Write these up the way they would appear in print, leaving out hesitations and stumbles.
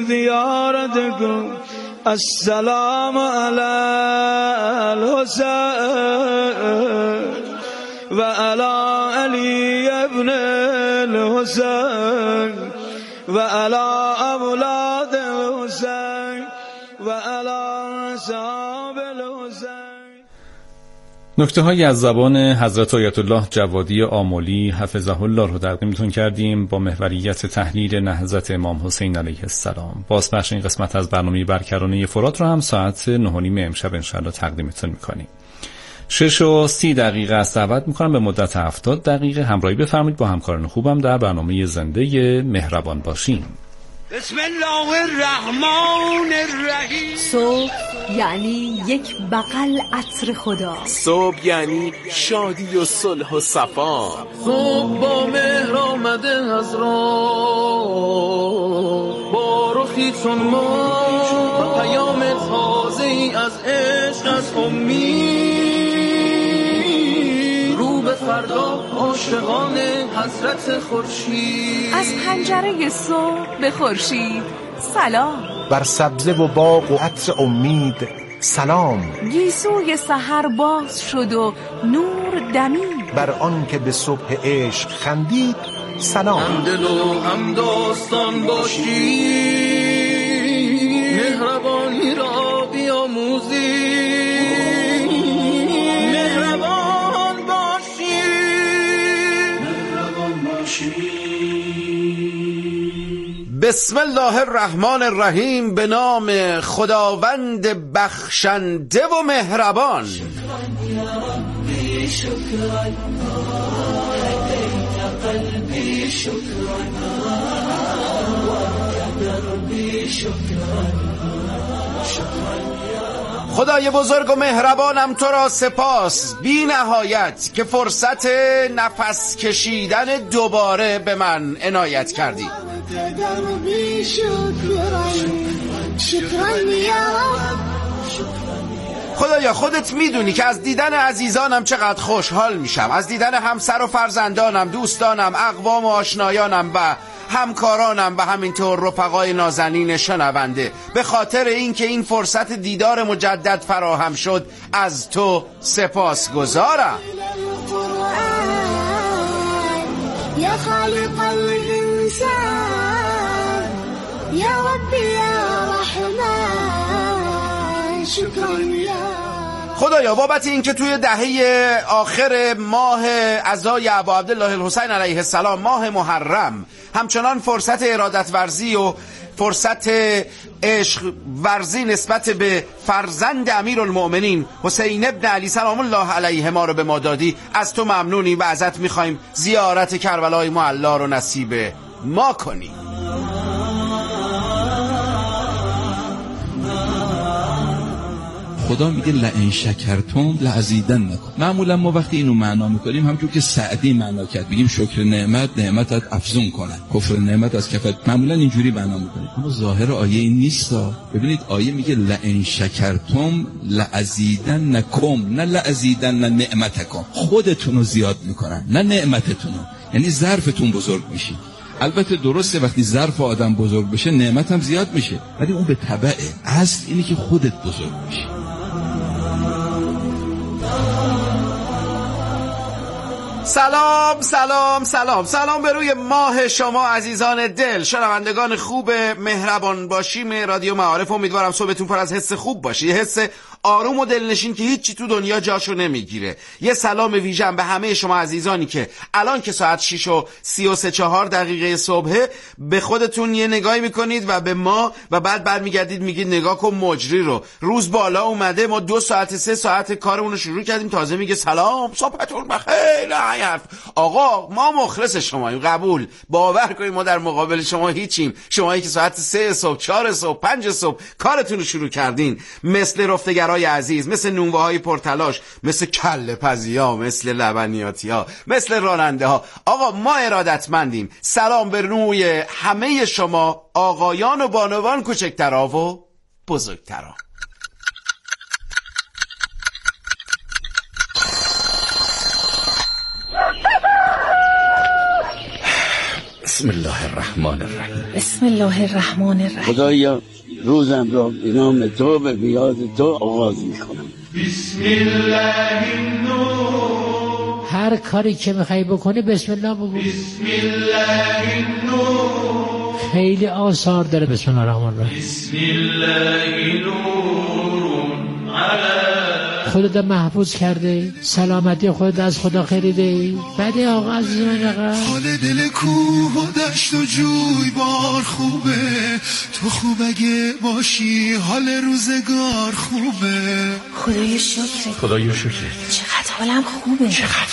زیارتكم السلام على الحسين وعلى علي ابن الحسين وعلى اولاد الحسين وعلى اصحاب الحسين. نکته هایی از زبان حضرت آیت الله جوادی آملی حفظه الله رو تقدیمتون کردیم با محوریت تحلیل نهضت امام حسین علیه السلام. بازپخش این قسمت از برنامه برکرانه فرات رو هم ساعت 9:30 امشب انشاءالله تقدیمتون میکنیم. 6:30 است. دعوت میکنم به مدت 70 دقیقه همراهی بفرمایید با همکاران خوبم در برنامه زنده مهربان باشیم. بسم الله الرحمن الرحیم. صبح یعنی یک بغل عطر خدا. صبح یعنی شادی و صلح و صفا. صبح با مهر آمده از راه، با رخی چون ما پیام تازه ای از عشق، از امید، رو به فردا عاشقان حضرت خورشید. از پنجره صبح به خورشید سلام. بر سبزه و باغ و عطر امید سلام. گیسوی سحر باز شد و نور دمید. بر آن که به صبح عشق خندید سلام. هم دل و هم داستان باشی، مهربانی را بیاموزی، مهربان باشی، مهربان باشی. بسم الله الرحمن الرحیم. به نام خداوند بخشنده و مهربان. شکران یا ربی شکران، هدیت قلبی شکران، وحدت دربی شکران. خدای بزرگ و مهربانم تو را سپاس بی نهایت که فرصت نفس کشیدن دوباره به من عنایت کردی. خدایا خودت میدونی که از دیدن عزیزانم چقدر خوشحال میشم، از دیدن همسر و فرزندانم، دوستانم، اقوام و آشنایانم و همکارانم و همینطور رفقای نازنین شنونده. به خاطر اینکه این فرصت دیدار مجدد فراهم شد از تو سپاسگزارم. یا خالق الانسان، یا ربی یا رحمان، شکران یا خدایا بابت این که توی دهه آخر ماه عزای ابا عبدالله الحسین علیه السلام، ماه محرم، همچنان فرصت ارادت ورزی و فرصت عشق ورزی نسبت به فرزند امیرالمؤمنین حسین ابن علی سلام الله علیه ما رو به ما دادی. از تو ممنونی و ازت میخوایم زیارت کربلای معلا رو نصیب ما کنی. خدا میگه لئن شکرتم لازیدنکم. معمولا ما وقتی اینو معنا میکنیم همونجور که سعدی معنا کرد بگیم شکر نعمت نعمتت افزون کنه، کفر نعمت از کفت، معمولا اینجوری معنا میکنیم. اما ظاهر آیه این نیست. ببینید آیه میگه لئن شکرتم لازیدنکم، نه لازیدن نعمتکم. خودتونو زیاد میکنن نه نعمتتونو، یعنی ظرفتون بزرگ میشه. البته درسته وقتی ظرف آدم بزرگ بشه نعمت هم زیاد میشه، ولی اون به تبعه. اصل اینه که خودت بزرگ میشی. سلام سلام سلام سلام به روی ماه شما عزیزان دل، شنوندگان خوب مهربان باشیم رادیو معارف. امیدوارم صبحتون پر از حس خوب باشه، یه حس آروم و دلنشین که هیچی تو دنیا جاشو نمیگیره. یه سلام ویژن به همه شما عزیزانی که الان که ساعت 6:34 صبح به خودتون یه نگاهی میکنید و به ما و بعد برمیگردید میگید نگاه کن مجری رو، روز بالا اومده، ما 2 ساعت 3 ساعت کارمون رو شروع کردیم، تازه میگه سلام صبحتون بخیر. آقا ما مخلص شماییم، قبول، باور کنید ما در مقابل شما هیچیم. شمایی که ساعت 3 صبح 4 صبح 5 صبح کارتون رو شروع کردین، مثل رفتگرای عزیز، مثل نونواهای پرتلاش، مثل کله پزیا، مثل لبنیاتی ها، مثل راننده ها. آقا ما ارادتمندیم. سلام به روی همه شما آقایان و بانوان، کوچکترها و بزرگترها. بسم الله الرحمن الرحیم. بسم الله الرحمن الرحیم. خدایا روزم را به نام تو به بیاد تو آغاز میکنم. بسم الله النور. هر کاری که میخوای بکنی بسم الله بگو. بسم الله النور. خیلی آثار داره بسم الله الرحمن الرحیم. بسم الله نور علی خودت محفوظ کرده، سلامتی خودت از خدا خریده. بعد آقا عزیز من آقا حال دل کوه و دشت و جوی بار خوبه، تو خوب اگه باشی حال روزگار خوبه. خدای شکر. خدای شکر. چقدر حالم خوبه.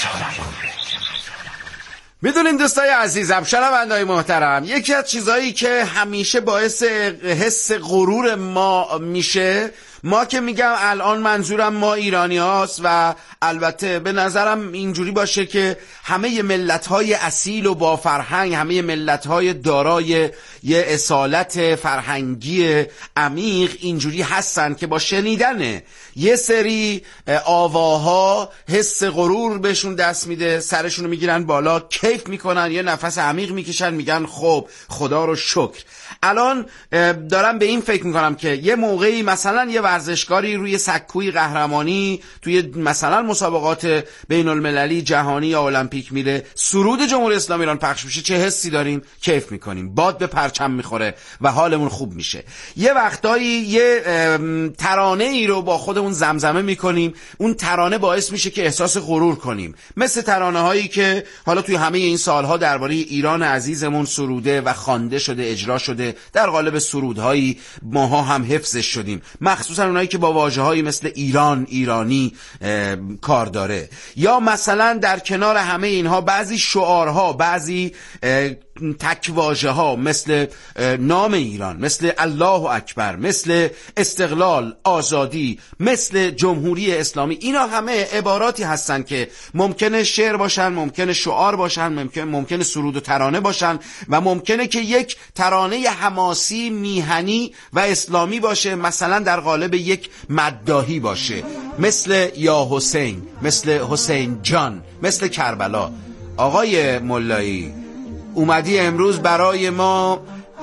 میدونین دوستای عزیزم، شنونده‌های محترم، یکی از چیزایی که همیشه باعث حس غرور ما میشه، ما که میگم الان منظورم ما ایرانی هاست و البته به نظرم اینجوری باشه که همه ملت‌های اصیل و با فرهنگ، همه ملت‌های دارای یه اصالت فرهنگی عمیق اینجوری هستن که با شنیدن یه سری آواها حس غرور بهشون دست میده، سرشونو میگیرن بالا، کیف میکنن، یه نفس عمیق میکشن، میگن خب خدا رو شکر. الان دارم به این فکر میکنم که یه موقعی مثلا یه ورزشکاری روی سکوی قهرمانی توی مثلا مسابقات بین المللی جهانی یا المپیک میره، سرود جمهوری اسلامی ایران پخش میشه، چه حسی داریم؟ کیف میکنیم، باد به پرچم میخوره و حالمون خوب میشه. یه وقتایی یه ترانه ای رو با خودمون زمزمه میکنیم، اون ترانه باعث میشه که احساس غرور کنیم، مثل ترانه هایی که حالا توی همه این سالها درباره ایران عزیزمون سروده و خوانده شده، اجرا شده، در قالب سرودهایی ماها هم حفظش شدیم، مخصوصا اونایی که با واژه‌هایی مثل ایران، ایرانی کار داره. یا مثلا در کنار همه اینها بعضی شعارها، بعضی تک واژه ها مثل نام ایران، مثل الله اکبر، مثل استقلال، آزادی، مثل جمهوری اسلامی، اینا همه عباراتی هستن که ممکنه شعر باشن، ممکنه شعار باشن، ممکنه سرود و ترانه باشن و ممکنه که یک ترانه حماسی، میهنی و اسلامی باشه، مثلا در قالب یک مداحی باشه، مثل یا حسین، مثل حسین جان، مثل کربلا. آقای ملایی، اومدی امروز برای ما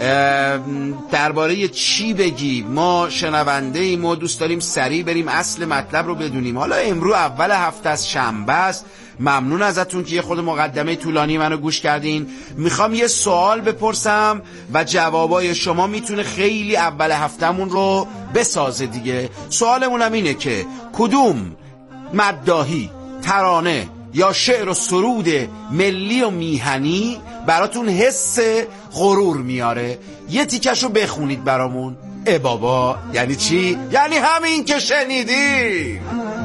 درباره چی بگی؟ ما شنونده ایم، ما دوست داریم سریع بریم اصل مطلب رو بدونیم. حالا امروز اول هفته از شنبه است، ممنون ازتون که یه خود مقدمه طولانی منو گوش کردین. میخوام یه سوال بپرسم و جوابای شما میتونه خیلی اول هفتهمون رو بسازه دیگه. سوالمون هم اینه که کدوم مداحی، ترانه یا شعر و سرود ملی و میهنی براتون حس غرور میاره؟ یه تیکشو بخونید برامون. بابا یعنی چی؟ یعنی همین که شنیدی.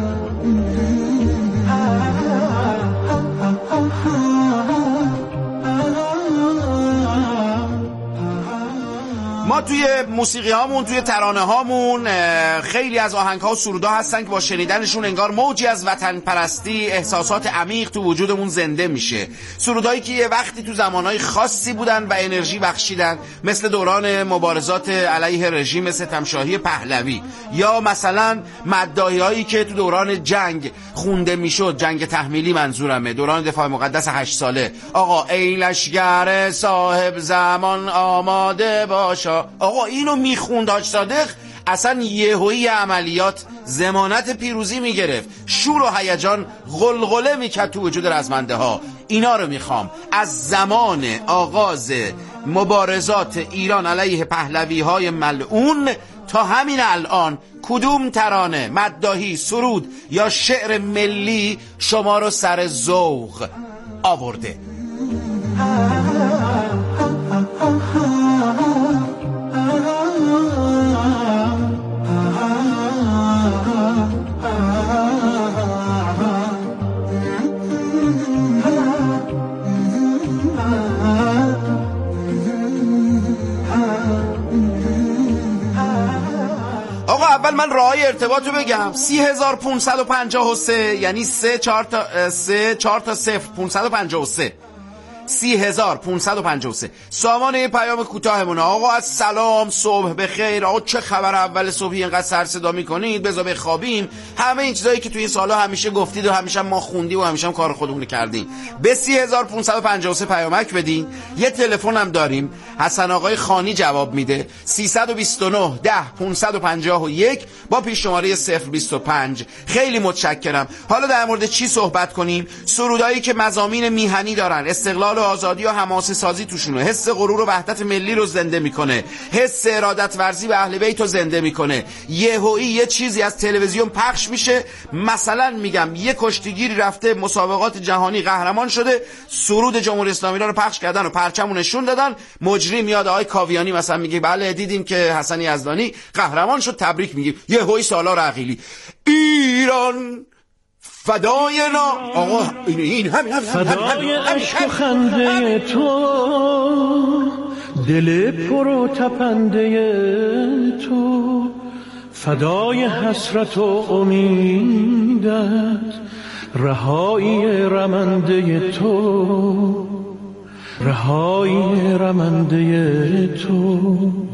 ما توی موسیقی هامون، توی ترانه هامون خیلی از آهنگ ها و سرودها هستن که با شنیدنشون انگار موجی از وطن پرستی، احساسات عمیق تو وجودمون زنده میشه. سرودهایی که یه وقتی تو زمانهای خاصی بودن و انرژی بخشیدن، مثل دوران مبارزات علیه رژیم ستم شاهی پهلوی، یا مثلا مداحی هایی که تو دوران جنگ خونده میشد، جنگ تحمیلی منظورمه، دوران دفاع مقدس 8 ساله. آقا ای لشگر صاحب زمان آماده باشا. آقا اینو میخوند حاج صادق، اصلا یهویی عملیات ضمانت پیروزی میگرفت، شور و هیجان غلغله میکرد تو وجود رزمنده ها. اینا رو میخوام از زمان آغاز مبارزات ایران علیه پهلوی های ملعون تا همین الان، کدوم ترانه، مداحی، سرود یا شعر ملی شما رو سر ذوق آورده؟ آقا اول من راهی ارتباط رو بگم. 30553 یعنی 3 4 تا 0 553 30,553. سامانه پیام کوتاهمونه. آقا از سلام، صبح بخیر، آقا چه خبر، اول صبحی اینقدر سر صدا میکنید، بذار بخوابیم، همه این چیزایی که توی این سالا همیشه گفتید و همیشه ما خوندیم و همیشه هم کار خودمون کردیم. به 30,553 پیامک بدین. یه تلفن هم داریم، حسن آقای خانی جواب میده، 329 10 551 با پیش شماره 025. خیلی متشکرم. حالا در مورد چی صحبت کنیم؟ سرودایی که مضامین میهنی دارن، استقلال و آزادی و حماسه سازی توشونه، حس غرور و وحدت ملی رو زنده میکنه، حس ارادت ورزی به اهل بیت رو زنده میکنه. یهویی یه چیزی از تلویزیون پخش میشه، مثلا میگم یه کشتیگیری رفته مسابقات جهانی قهرمان شده، سرود جمهوری اسلامی رو پخش کردن و پرچمو نشون دادن، مجری میاد آقای کاویانی مثلا میگه بله دیدیم که حسن یزدانی قهرمان شد، تبریک میگیم. یهویی سالار عقیلی ایران فدای نا، آقا این همین فدای عشق و خنده تو، دل پر و تپنده تو، فدای حسرت و امیدت، رهایی رمنده تو، رهایی رمنده تو.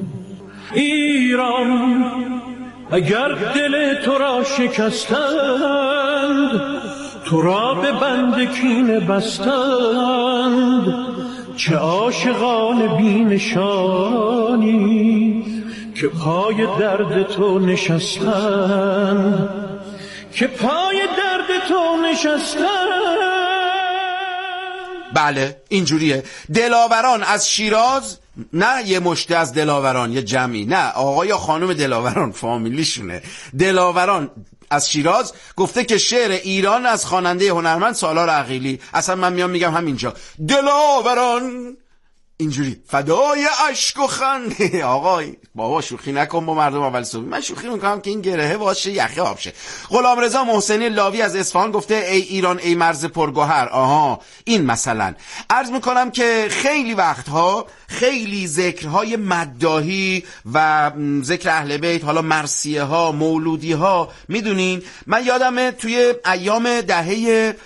ایران اگر دل تو را شکستند، تو را به بند کینه بستند، چه عاشقان بی نشانی که پای درد تو نشستند، که پای درد تو نشستند. بله اینجوریه. دلاوران از شیراز، نه یه مشته از دلاوران، یه جمعی، نه آقا یا خانم دلاوران فامیلیشونه، دلاوران از شیراز گفته که شعر ایران از خواننده هنرمند سالار عقیلی. اصلا من میام میگم همینجا دلاوران اینجوری فدای اشک و خنده. آقا بابا شوخی نکن با مردم اول صبح. من شوخی میکنم که این گرهه واشه یخه آب شه. غلامرضا محسنی لاوی از اصفهان گفته ای ایران ای مرز پرگوهر. آها این مثلا عرض میکنم که خیلی وقتها خیلی ذکرهای مداحی و ذکر اهل بیت، حالا مرثیه ها، مولودی ها، میدونین من یادمه توی ایام دهه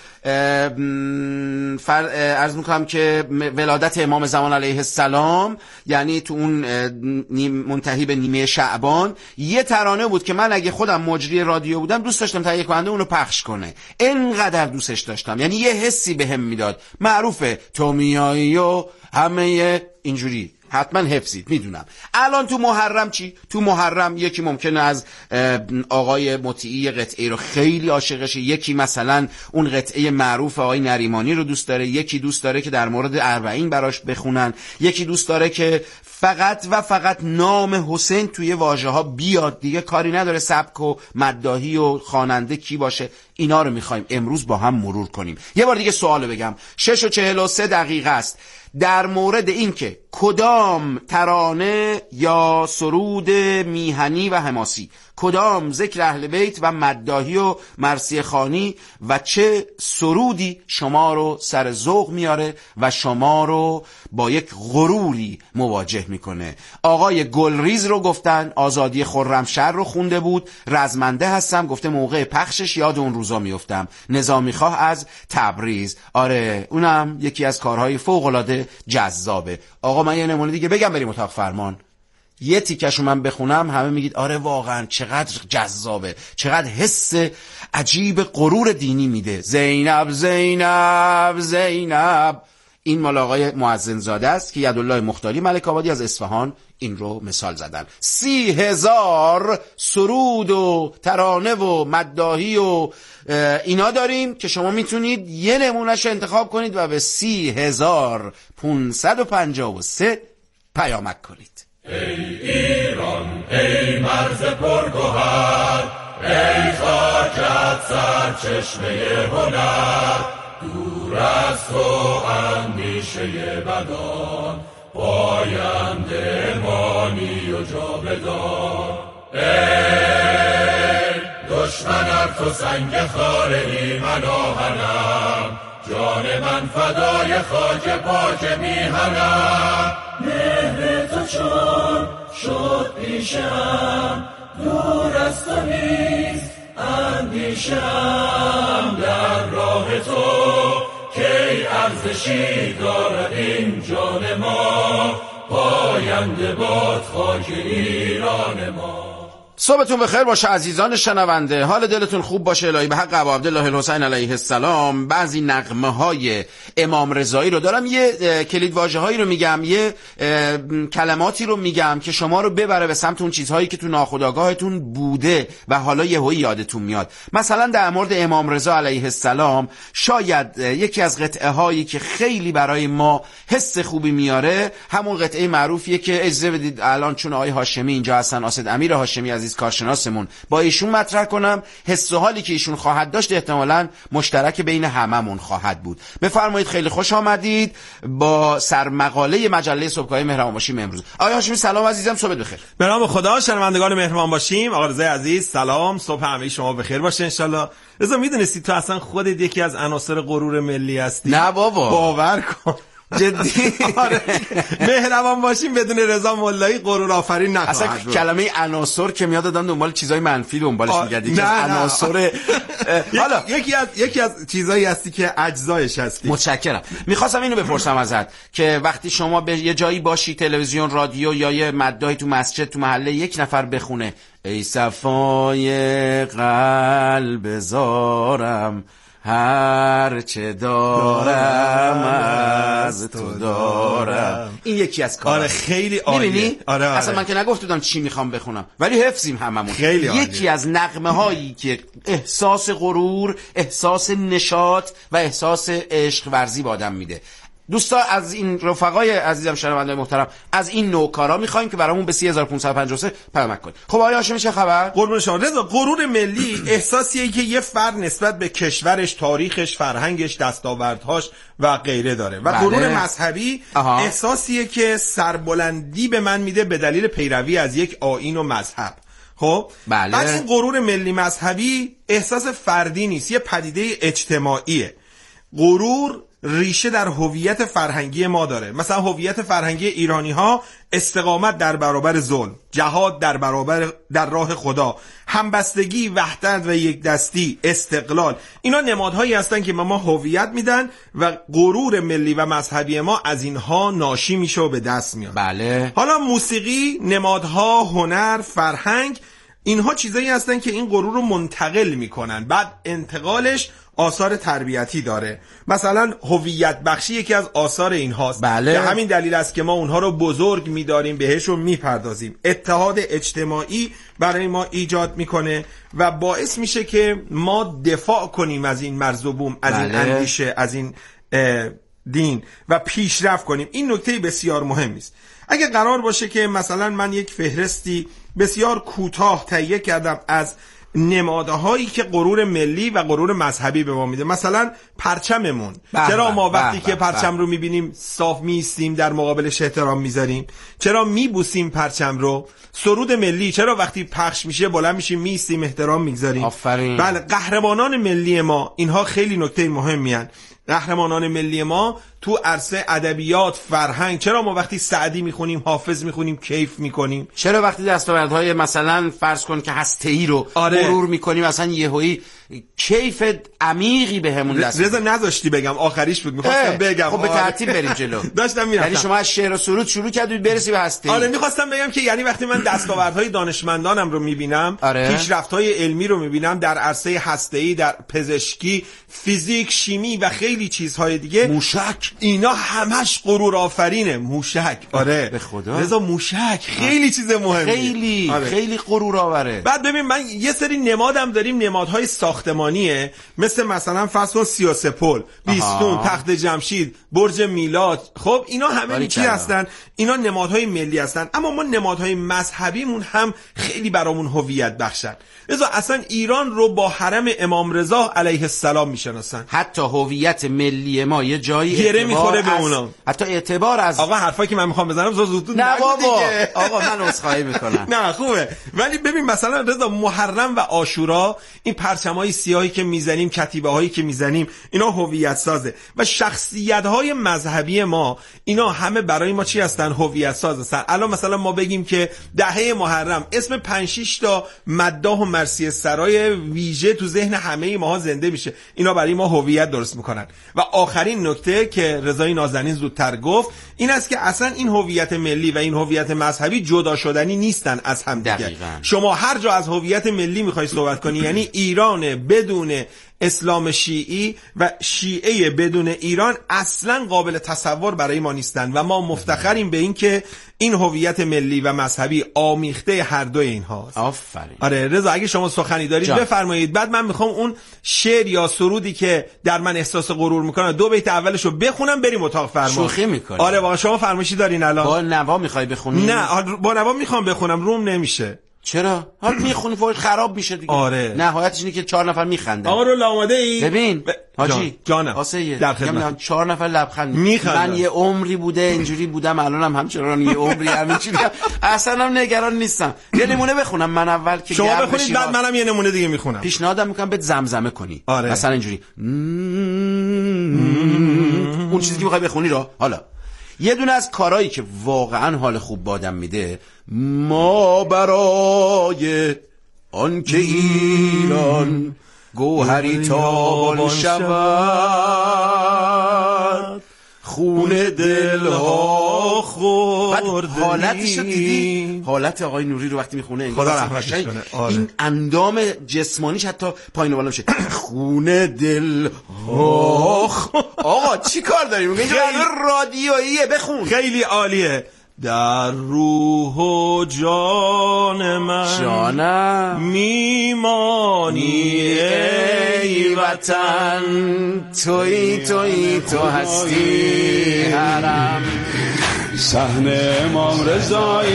عرض میکنم که ولادت امام زمان علیه السلام، یعنی تو اون منتهی به نیمه شعبان، یه ترانه بود که من اگه خودم مجری رادیو بودم دوست داشتم تهیه کننده اونو پخش کنه، انقدر دوستش داشتم، یعنی یه حسی بهم میداد. معروفه تو میایی و همه اینجوری، حتما حفظید میدونم. الان تو محرم چی؟ تو محرم یکی ممکنه از آقای مطیعی قطعه رو خیلی عاشقشه، یکی مثلا اون قطعه معروف آقای نریمانی رو دوست داره، یکی دوست داره که در مورد اربعین براش بخونن، یکی دوست داره که فقط و فقط نام حسین توی واژه ها بیاد، دیگه کاری نداره سبک و مداحی و خواننده کی باشه. اینا رو میخوایم امروز با هم مرور کنیم. یه بار دیگه سوالو بگم، 6:43 است در مورد این که کدام ترانه یا سرود میهنی و حماسی، کدام ذکر اهل بیت و مداحی و مرثیه خوانی و چه سرودی شما رو سر ذوق میاره و شما رو با یک غروری مواجه میکنه. آقای گلریز رو گفتن آزادی خرمشهر رو خونده بود، رزمنده هستم گفته موقع پخشش یاد اون روزا میافتم. نظامی خواه از تبریز، آره اونم یکی از کارهای فوق العاده جذابه. آقا من یه نمونه دیگه بگم بریم اتاق فرمان، یه تیکشو من بخونم همه میگید آره واقعا چقدر جذابه، چقدر حس عجیب غرور دینی میده. زینب زینب زینب، این مال آقای مؤذن زاده است که یدالله مختاری ملک آبادی از اصفهان این رو مثال زدن. 30,000 سرود و ترانه و مداحی و اینا داریم که شما میتونید یه نمونهش انتخاب کنید و به 30,553 پیامک کنید. ای ایران ای مرز پرگوهر، ای خاکت سرچشمه هنر، دور از تو اندیشه بدان، پاینده مانی و جاودان. ای دشمن تو سنگ خاره من آهنم، جان من فدای خاک پاک میهنم. مهر تو چون شد پیشم، دور از تو نیست اندیشم، در راه تو کی ارزش ارزشی دارد این جان ما، پاینده باد خاک ایران ما. صبحتون بخیر باشه عزیزان شنونده، حال دلتون خوب باشه. الهی به حق ابا عبدالله الحسین علیه السلام. بعضی نغمه های امام رضایی رو دارم، یه کلید واژه هایی رو میگم، یه کلماتی رو میگم که شما رو ببره به سمت اون چیزهایی که تو ناخودآگاهتون بوده و حالا یهویی یادتون میاد. مثلا در مورد امام رضا علیه السلام شاید یکی از قطعه هایی که خیلی برای ما حس خوبی میاره همون قطعه معروفیه که اجازه بدید الان چون آقای هاشمی اینجا هستن، اسد امیر هاشمی عزیز کارشناسمون، با ایشون مطرح کنم. حس و حالی که ایشون خواهد داشت احتمالاً مشترک بین هممون خواهد بود. بفرمایید. خیلی خوش آمدید با سرمقاله مجله صبحگاهی مهربان باشیم امروز. آقای هاشمی سلام عزیزم، صبح بخیر. به نام خدا. شنوندگان مهربان باشیم، آقا رضا عزیز سلام، صبح همه شما بخیر باشه ان شاء الله. رضا میدونستی تو اصلا خودت یکی از عناصر غرور ملی هستی؟ نه بابا، باور کن. جدی؟ آره. مهربان باشیم بدون رضا ملایی غرور آفرین نخواهد اصلا بود. کلمه عناصر که میاد دادن دنبال چیزای منفی دنبالش میگردی که عناصر حالا یکی از چیزایی هستی که اجزایش هستی. متشکرم. میخواستم اینو بپرسم ازت که وقتی شما به یه جایی باشی، تلویزیون، رادیو یا یه مداحی تو مسجد، تو محله، یک نفر بخونه ای صفای قلب زارم هر چه دارم از تو دارم، این یکی از کار. آره خیلی عالیه. می‌بینی؟ آره. اصلا من که نگفتم چی میخوام بخونم ولی حفظیم هممون. خیلی عالیه. یکی از نغمه هایی که احساس غرور، احساس نشاط و احساس عشق ورزی به آدم میده. دوستا از این رفقای عزیزم شنونده محترم از این نوکارا میخوایم که برامون به 3553 پیامک کنید. خب آقای هاشمی چه خبر؟ قربون شما. رضا، غرور ملی احساسیه که یه فرد نسبت به کشورش، تاریخش، فرهنگش، دستاوردهاش و غیره داره. و غرور مذهبی احساسیه که سربلندی به من میده به دلیل پیروی از یک آیین و مذهب. خب بله. بعد این غرور ملی مذهبی احساس فردی نیست، یه پدیده اجتماعیه. غرور ریشه در هویت فرهنگی ما داره. مثلا هویت فرهنگی ایرانی ها استقامت در برابر ظلم، جهاد در راه خدا، همبستگی، وحدت و یک دستی، استقلال، اینا نمادهایی هستن که ما هویت میدن و غرور ملی و مذهبی ما از اینها ناشی میشه و به دست میاد. بله. حالا موسیقی، نمادها، هنر، فرهنگ، اینها چیزایی هستن که این غرور رو منتقل میکنن. بعد انتقالش آثار تربیتی داره. مثلا هویت بخشی یکی از آثار این هاست. بله. به همین دلیل است که ما اونها رو بزرگ می‌داریم، بهشون میپردازیم. اتحاد اجتماعی برای ما ایجاد میکنه و باعث میشه که ما دفاع کنیم از این مرز و بوم، از این اندیشه، از این دین و پیشرفت کنیم. این نکته بسیار مهمی است. اگه قرار باشه که مثلا من یک فهرستی بسیار کوتاه تهیه کردم از نمادهایی که غرور ملی و غرور مذهبی به ما میده، مثلا پرچممون، چرا ما وقتی که پرچم رو میبینیم صاف میستیم، در مقابلش احترام میذاریم؟ چرا میبوسیم پرچم رو؟ سرود ملی، چرا وقتی پخش میشه بلند میشیم میستیم احترام میگذاریم؟ آفرین. بله. قهرمانان ملی ما، اینها خیلی نکته مهمی هستند. قهرمانان ملی ما تو عرصه ادبیات، فرهنگ، چرا ما وقتی سعدی میخونیم، حافظ میخونیم کیف میکنیم؟ چرا وقتی دستاوردهای مثلا فرض کن که هسته‌ای رو مرور میکنیم اصلا یهویی کیف عمیقی بهمون دست رضا نذاشتی بگم، آخریش بود میخواستم بگم. خب به ترتیب بریم جلو. داشتم میرفتم. یعنی شما از شعر و سرود شروع کردید برسی به هسته‌ای. آره میخواستم بگم که یعنی وقتی من دستاوردهای دانشمندانم رو میبینم، پیشرفت‌های علمی رو میبینم در عرصه هسته‌ای، در پزشکی، فیزیک، شیمی و خیلی چیزهای دیگه، موشک، اینا همش غرور آفرینه. موشک، آره به خدا رضا، موشک خیلی چیز مهمه، خیلی خیلی غرور آوره. بعد ببین من یه سری نمادم داریم، نمادهای ساختمانیه، مثلا فصل 33 پل، بیستون، تخت جمشید، برج میلاد. خب اینا همه چی هستن؟ اینا نمادهای ملی هستن. اما ما نمادهای مذهبیمون هم خیلی برامون هویت بخشن. رضا اصلا ایران رو با حرم امام رضا علیه السلام میشناسن. حتی هویت ملی ما یه جایی گره میخوره به اونا. حتی اعتبار از آقا حرفایی که من میخوام بزنم زود نه بابا آقا من عذرخواهی میکنم. نه خوبه. ولی ببین مثلا رضا محرم و عاشورا، این پرچمای سیاهی که میزنیم، کتیبه هایی که میزنیم، اینا هویت سازه. و شخصیت های مذهبی ما، اینا همه برای ما چی هستن؟ هویت ساز هستن. الان مثلا ما بگیم که دهه محرم، اسم 5-6 تا مداح و مرثیه سرای ویژه تو ذهن همه ماها زنده میشه. اینا برای ما هویت درست میکنن. و آخرین نکته که آقای رضایی نازنین زودتر گفت این است که اصلا این هویت ملی و این هویت مذهبی جدا شدنی نیستن از هم دیگه. شما هر جا از هویت ملی میخوای صحبت کنی یعنی ایران بدون اسلام شیعی و شیعه بدون ایران اصلا قابل تصور برای ما نیستن و ما مفتخریم به این که این هویت ملی و مذهبی آمیخته هر دوی اینهاست. آفرین. آره رضا اگه شما سخنی دارید بفرمایید، بعد من میخوام اون شعر یا سرودی که در من احساس غرور میکنه 2 بیت اولشو بخونم بریم اتاق فرمان. شوخی میکنی؟ آره واقعا شما فرمایشی دارین الان؟ با نوا میخوای بخونی؟ نه با نوا میخوام بخونم، روم نمیشه. چرا؟ حالا میخونی فوق خراب میشه دیگه. آره. نهایتش اینه که 4 نفر میخندن. آقا رو آماده ای؟ ببین حاجی جانم واسه در خدمت 4 نفر لبخند میخندن. من یه عمری بوده اینجوری بودم، الانم همچنان یه عمری همینجوری اصلا هم نگران نیستم. یه نمونه بخونم من اول که شما بخونید بعد منم یه نمونه دیگه میخونم. پیشنهادم میکنم بهت زمزمه کنی. آره. مثلا اینجوری اون چیزی که میخوای بخونی رو. حالا یه دونه از کارهایی که واقعا حال خوب با آدم میده، ما برای آن که ایران گوهری تابان شود خون دلها خورده. حالتش رو دیدی؟ حالت آقای نوری رو وقتی میخونه خدا رحمتش کنه. این اندام جسمانیش حتی پایین و بالا میشه. خون دل آقا چی کار داریم؟ اینجا رادیوییه، بخون. خیلی عالیه. در روح و جان من جانم میمانی ای وطن، تویی تو هستی حرم. صحن امام رضایی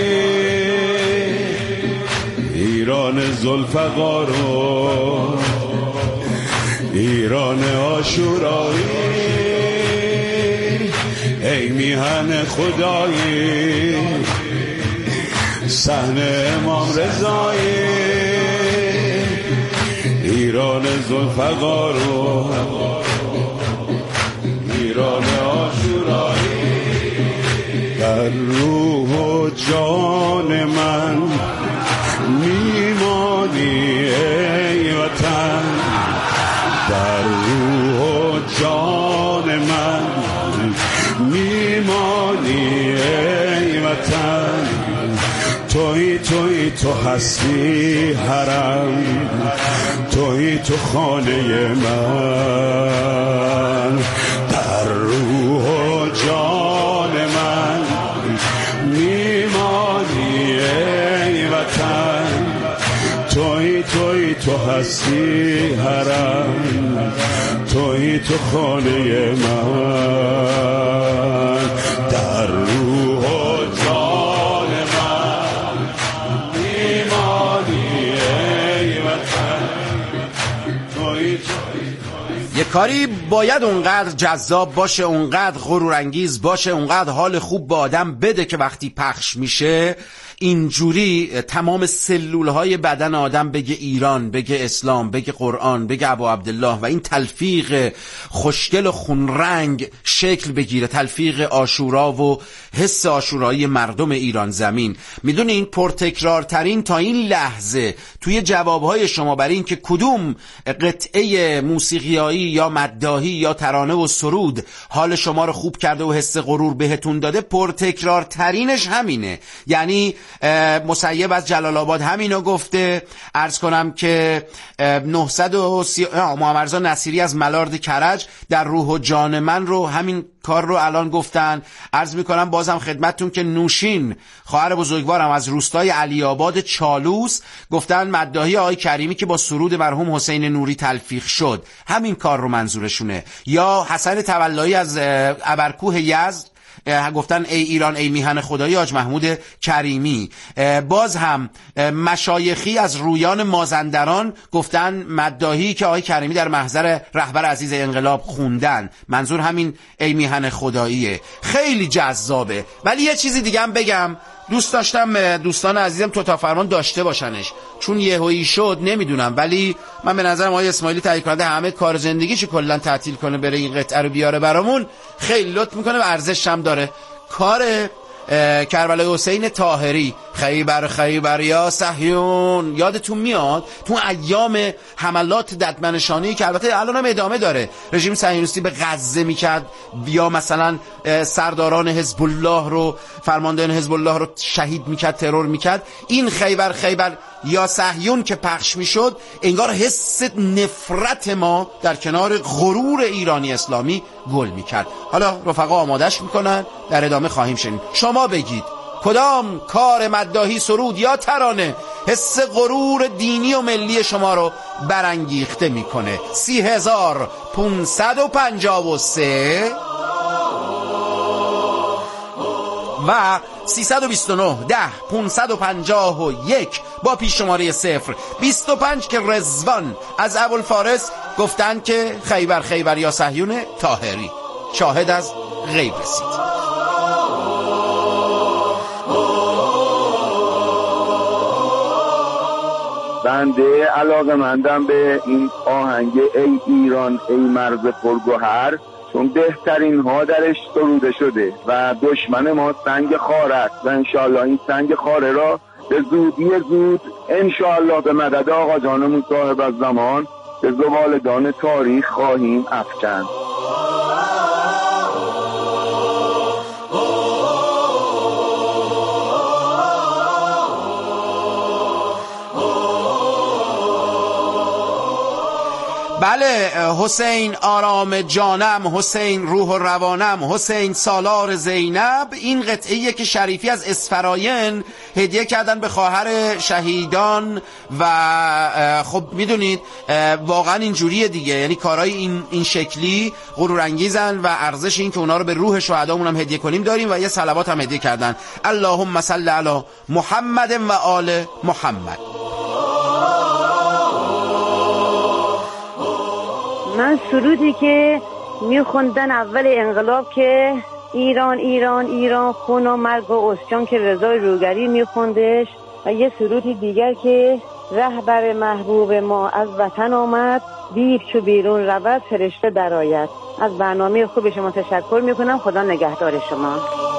ایران ذوالفقار و ایران عاشورایی، ای میهن خدایی صحن امام رضایی ایران ذوالفقار و ایران عاشورایی. در روح و جان من میمانی ای وطن، در روح و جان من میمانی ای وطن، تویی تو هستی حرم، تویی تو خانه من. در روح و جان من میمانی ای وطن، تویی تو هستی حرم، تویی تو خانه من. در روح و جان من میمانی ای وطن، تویی یه کاری باید اونقدر جذاب باشه، اونقدر غرورانگیز باشه، اونقدر حال خوب با آدم بده که وقتی پخش میشه اینجوری تمام سلولهای بدن آدم بگه ایران، بگه اسلام، بگه قرآن، بگه ابو عبدالله و این تلفیق خوشگل و خونرنگ شکل بگیره، تلفیق عاشورا و حس عاشورایی مردم ایران زمین. میدونی این پرتکرارترین تا این لحظه توی جوابهای شما برای این که کدوم قطعه موسیقیایی یا مداحی یا ترانه و سرود حال شما رو خوب کرده و حس غرور بهتون داده، پرتکرارترینش همینه. یعنی مسیب از جلال آباد همینو گفته. عرض کنم که 930 محمد رضا نصیری از ملارد کرج در روح و جان من رو همین کار رو الان گفتن. عرض میکنم بازم خدمتتون که نوشین خواهر بزرگوارم از روستای علی آباد چالوس گفتن مداحی آقای کریمی که با سرود مرحوم حسین نوری تلفیق شد، همین کار رو منظورشونه. یا حسن تولایی از ابرکوه یزد گفتن ای ایران ای میهن خدایی حاج محمود کریمی. باز هم مشایخی از رویان مازندران گفتن مداحی که آقای کریمی در محضر رهبر عزیز انقلاب خوندن، منظور همین ای میهن خداییه. خیلی جذابه. ولی یه چیزی دیگه هم بگم، دوست داشتم دوستان عزیزم توتا فرمان داشته باشنش، چون یهویی شد نمیدونم، ولی من به نظرم آقای اسماعیلی تهیه کننده همه کار زندگیشو کلا تعطیل کنه بره این قطعه رو بیاره برامون، خیلی لطف میکنه و ارزش هم داره. کار کربلای حسین طاهری، خیبر خیبر یا صهیون. یادتون میاد تو ایام حملات ددمنشانی که البته الان هم ادامه داره، رژیم صهیونیستی به غزه میکرد یا مثلا سرداران حزب الله رو، فرماندهان حزب الله رو شهید میکرد، ترور میکرد. این خیبر خیبر یا صهیون که پخش میشد، انگار حس نفرت ما در کنار غرور ایرانی اسلامی گل میکرد. حالا رفقا آمادش میکنن، در ادامه خواهیم شنید. شما بگید کدام کار مداحی، سرود یا ترانه حس غرور دینی و ملی شما رو برانگیخته میکنه؟ 30553 و 329 10 551 با پیش شماره 025 که رضوان از ابوالفارس گفتن که خیبر خیبر یا صهیون طاهری. شاهد از غیب رسید. بنده علاقه‌مندم به این آهنگ ای ایران ای مرز پرگوهر، چون بهترین ها درش سروده شده و دشمن ما سنگ خاره است و انشاءالله این سنگ خاره را به زودی زود انشاءالله به مدد آقا جانمون صاحب الزمان به زبالدان تاریخ خواهیم افکند. بله، حسین آرام جانم، حسین روح و روانم، حسین سالار زینب. این قطعه‌ایه که شریفی از اسفراین هدیه کردن به خواهر شهیدان و خب میدونید واقعا اینجوریه دیگه، یعنی کارهای این شکلی غرورانگیزن و ارزش این که اونا رو به روح شهدامون هم هدیه کنیم داریم و یه صلوات هم هدیه کردن. اللهم صل علی محمد و آل محمد. من سرودی که میخوندن اول انقلاب که ایران ایران ایران خون و مرگ و اسیان که رضای روگری میخوندش، و یه سرودی دیگر که رهبر محبوب ما از وطن آمد، دید چو بیرون رود فرشته درآید. از برنامه خوب شما تشکر میکنم. خدا نگهدار شما.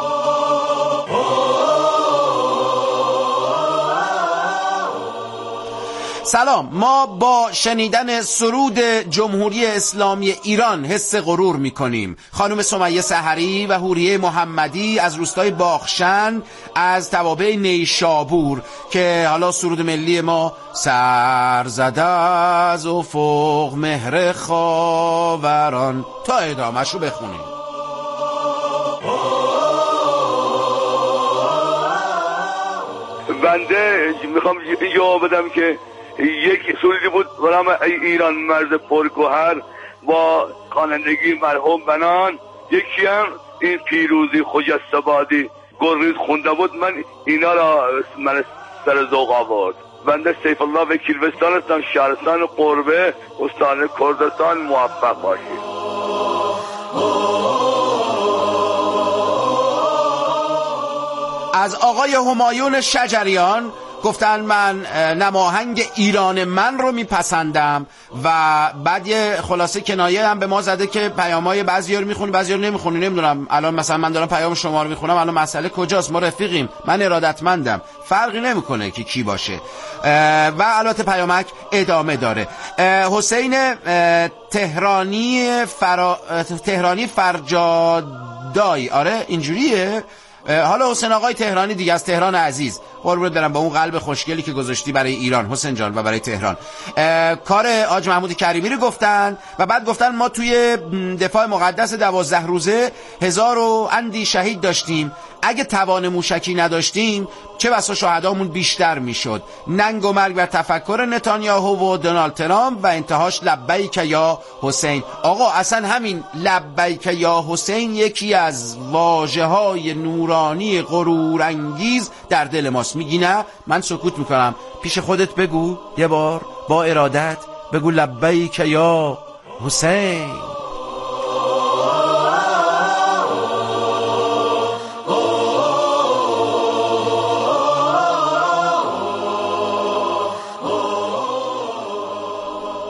سلام. ما با شنیدن سرود جمهوری اسلامی ایران حس غرور میکنیم. خانم سمیه سحری و حوریه محمدی از روستای باخشن از توابع نیشابور که حالا سرود ملی ما سر زده از افق مهر خاوران، تا ادامه‌ش رو بخونیم. بنده میخوام جواب بدم که یک سروری بود به نام ایران مرز پرگوهر با خوانندگی مرحوم بنان. یکی هم این پیروزی خجستبادی گریز خونده بود. من اینا را من سر ذوق آورد. بنده سیف الله وکیل وستان هستم، شهرستان قربه، استان کردستان. موفق باشید. از آقای همایون شجریان گفتن من نماهنگ ایران من رو میپسندم و بعد یه خلاصه کنایه هم به ما زده که پیامای بعضی‌ها رو میخونی بعضی‌ها رو نمیخونی. نمیدونم الان مثلا من دارم پیام شما رو میخونم، الان مسئله کجاست؟ ما رفیقیم، من ارادتمندم، فرقی نمیکنه که کی باشه. و البته پیامک ادامه داره. حسین تهرانی فرجادای، آره اینجوریه. حالا حسین آقای تهرانی دیگه از تهران عزیز، قربونت برم با اون قلب خوشگلی که گذاشتی برای ایران حسین جان و برای تهران. کار حاج محمود کریمی رو گفتن و بعد گفتن ما توی دفاع مقدس 12 روزه 1000 و اندی شهید داشتیم، اگه توان موشکی نداشتیم چه بسا شهدامون بیشتر میشد. ننگ و مرگ و تفکر نتانیاهو و دونالد ترامپ و انتهاش لبیک یا حسین. آقا اصلا همین لبیک یا حسین یکی از واژه‌های نورانی غرورانگیز در دل ماست. میگی نه؟ من سکوت میکنم. پیش خودت بگو یه بار با ارادت، بگو لبیک یا حسین.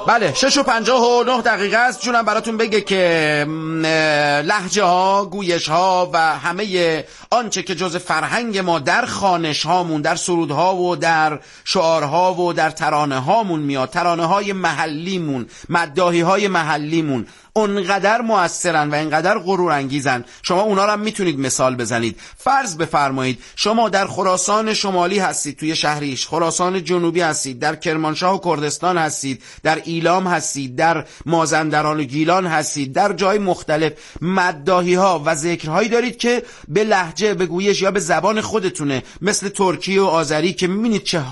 بله 6:59 است. جونم براتون بگه که لهجه ها، گویش ها و همه آنچه که جز فرهنگ ما در خوانش هامون، در سرودها و در شعارها و در ترانه هامون میاد، ترانه های محلیمون، مداحی های محلیمون اونقدر مؤثرن و اینقدر غرور انگیزن. شما اونا رو هم میتونید مثال بزنید. فرض بفرمایید شما در خراسان شمالی هستید، توی شهریش، خراسان جنوبی هستید، در کرمانشاه و کردستان هستید، در ایلام هستید، در مازندران و گیلان هستید، در جای مختلف مداحی ها و ذکرهایی دارید که به لهجه، به گویش یا به زبان خودتونه، مثل ترکی و آذری که میبینید چه